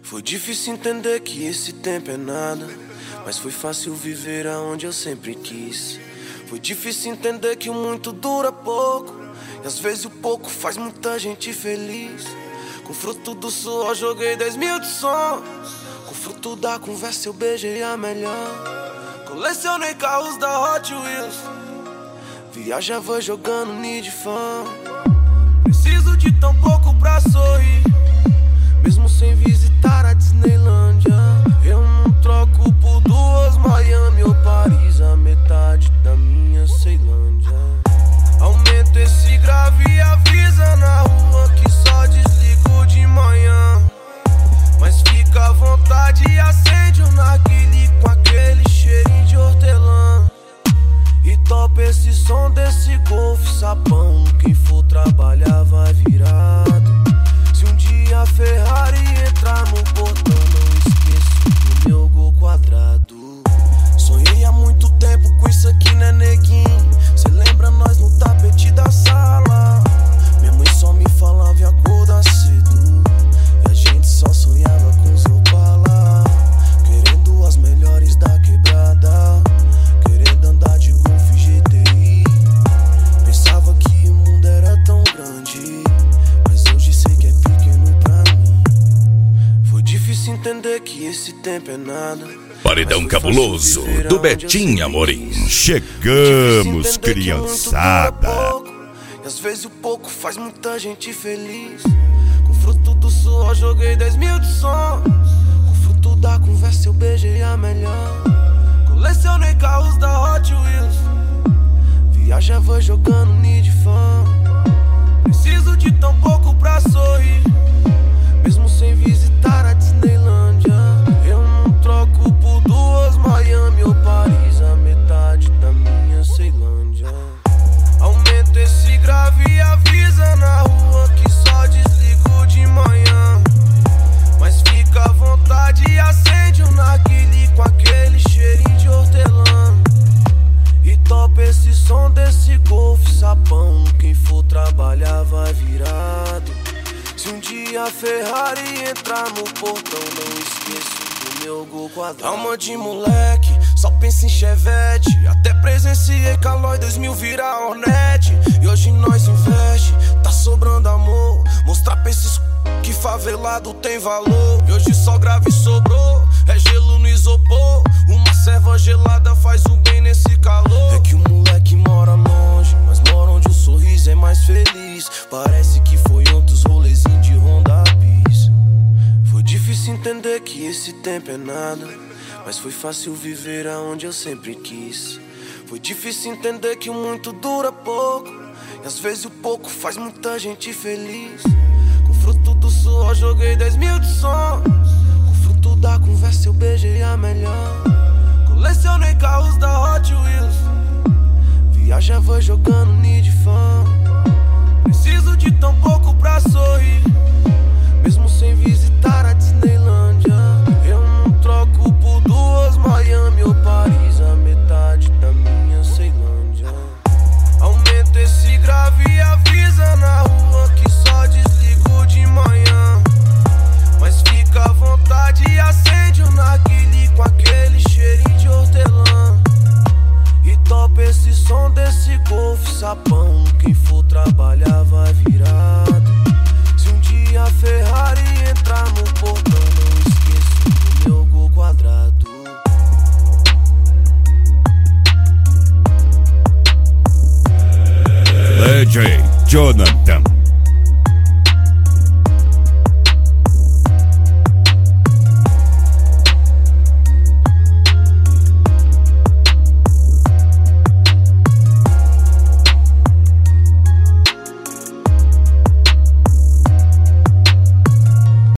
Foi difícil entender que esse tempo é nada, mas foi fácil viver aonde eu sempre quis. Foi difícil entender que o muito dura pouco, e às vezes o pouco faz muita gente feliz. Com fruto do suor joguei 10 mil de sons, com fruto da conversa eu beijei a melhor. Colecionei carros da Hot Wheels, viajava jogando Need Fan. Preciso de tão pouco pra sorrir, mesmo sem visitar a Disneylândia. Eu não troco por duas Miami ou Paris, a metade da minha Ceilândia. Aumenta esse grave e avisa na rua que só desligo de manhã. Mas fica à vontade e acende um narguilé com aquele cheirinho de hortelã. E topa esse som desse Golf sapão, quem for trabalhar vai virado. Se um dia a Ferrari entrar no portão, não esqueço do meu gol quadrado. Sonhei há muito tempo com isso aqui, né, neguinho? Cê lembra nós no tapete da sala? Minha mãe só me falava e acordar cedo, e a gente só sonhava com os Opala, querendo as melhores da quebrada, querendo andar de Golf GTI. Pensava que o mundo era tão grande, mas hoje sei que é pequeno pra mim. Foi difícil entender que esse tempo é nada. Paredão Cabuloso do Betinho Amorim. Chegamos, criançada. E às vezes o pouco faz muita gente feliz. Com fruto do suor joguei 10 mil de sons, com fruto da conversa eu beijei a melhor. Colecionei carros da Hot Wheels, viajava jogando Need Fan. Preciso de tão pouco pra sorrir, mesmo sem visitar a Disneylândia. Eu não troco por duas Miami ou Paris, a metade da minha Ceilândia. Aumenta esse grave e avisa na rua que só desligo de manhã. Mas fica à vontade e acende um narguilé com aquele cheirinho de hortelã. E topa esse som desse Golf sapão, quem for trabalhar vai virado. Se um dia a Ferrari entrar no portão, não esqueço do meu gol quadrado. Alma de moleque, só pensa em Chevette. Até presenciei Calói 2000 virar Hornet. E hoje nós investe, tá sobrando amor. Mostrar pra esses que favelado tem valor. E hoje só grave sobrou, é gelo no isopor. Uma serva gelada faz um bem nesse calor. É que o moleque mora longe, mas mora onde o sorriso é mais feliz. Parece que foi outros rolezinhos de Honda Bis. Foi difícil entender que esse tempo é nada, mas foi fácil viver aonde eu sempre quis. Foi difícil entender que o muito dura pouco, e às vezes o pouco faz muita gente feliz. Com fruto do suor joguei 10 mil de sons, com fruto da conversa eu beijei a melhor. Colecionei carros da Hot Wheels, viajava jogando Need Fan. Preciso de tão pouco pra sorrir, mesmo sem visitar a Disneylândia. Eu não troco por duas Miami ou Paris, a metade da minha Ceilândia. Aumenta esse grave e avisa na rua que só desligo de manhã. Mas fica à vontade e acende um narguilé com aquele cheirinho de hortelã. E topa esse som desse Golf sapão, quem for trabalhar vai virado. Se um dia a Ferrari entrar no portão, não esqueço do meu gol quadrado. DJ Jonathan